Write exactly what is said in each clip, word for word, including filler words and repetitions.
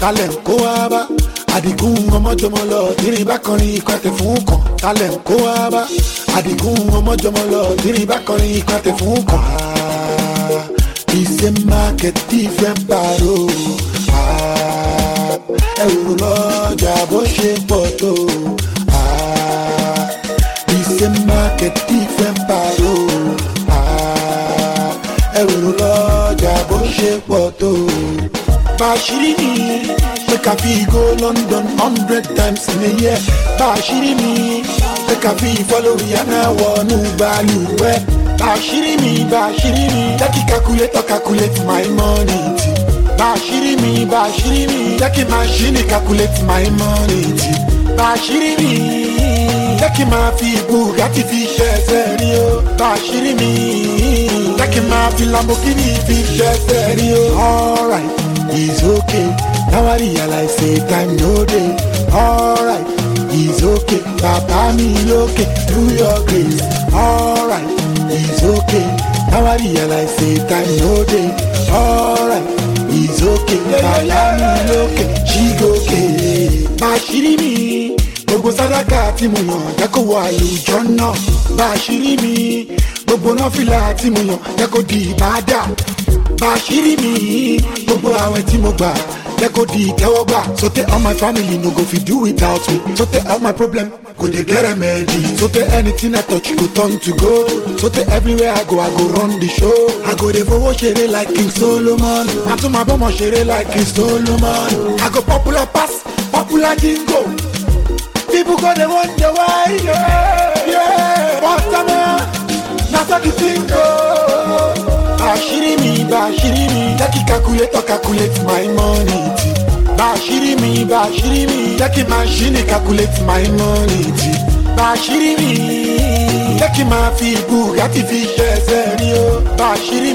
talẹ̀ kó wá bá. Àdìgún ọmọjọmọ lọ tírin bá kọrin ikọ̀ àtẹ fún kan. Talẹ̀ kó wá bá. Àdìgún ọmọjọmọ lọ tírin bá kọrin ikọ̀ àtẹ fún kan. Ìṣe market different paro. Ẹ̀rù lọ́jà bó ṣe pọ̀ tó. Ìṣe market different paro. Ẹ̀rù lọ́jà bó ṣe pọ̀ tó. Bashiri mi, make a fee go London hundred times in a year. Bashiri mi, make a fee follow Rihanna one value. Bashiri mi, Bashiri mi, take it calculate or calculate my money. Bashiri mi, Bashiri mi, take it machine calculate my money. Bashiri mi, take it my fee Bugatti fish serio. Bashiri mi, take it my fee Lamborghini fish serio. Alright. It's okay, now I realize say time no day. Alright, it's okay, Papa me okay, do your grace. Alright, it's okay, now I realize say time no day. Alright, it's okay, Papa me okay, she go okay. Bashiri mi, gbogbo sadaka tí mo yàn jẹ́ kó wọ àlùjọ náà. Bashiri mi, gbogbo náfìlà tí mo yàn jẹ́ kó di ìbádà. Bashiri mi, gbogbo àwẹ̀ tí mo gbà jẹ́ kó di ìtẹ́wọ́gbà. So take all my family no go fit do without me. So take all my problem go dey get remedy. So take anything I touch go turn to gold. So take everywhere I go I go run the show. I go dey fowó ṣeré like King Solomon. I tún máa bọ́mọ ṣeré like King Solomon. I go popular pass popular jingo. People go dey wonder why. Yeah, yeah. But time na so the thing go. Bashiri mi, Bashiri mi, take it calculate or calculate my money. Bashiri mi, Bashiri mi, take it machine calculate my money. Bashiri mi, take it my fee Bugatti fish serio. Bashiri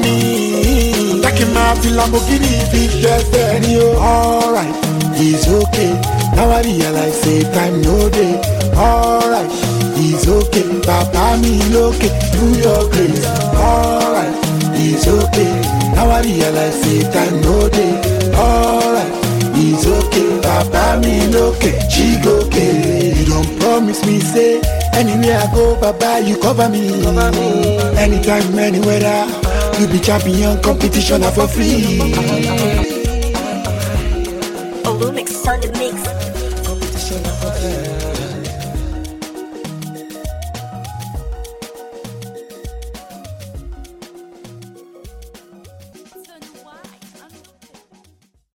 mi, take it my fee Lamborghini fish serio. Alright, it's okay, now I realize say time no day. Alright, it's okay, Papa me okay, do your grace. Alright, it's okay, now I realize say time no day. Alright, it's okay, Papa me okay, she go okay. You don't promise me say anywhere I go, Baba you cover me. Cover me. Anytime, anywhere, you be champion competition for free. Olumix on the mix.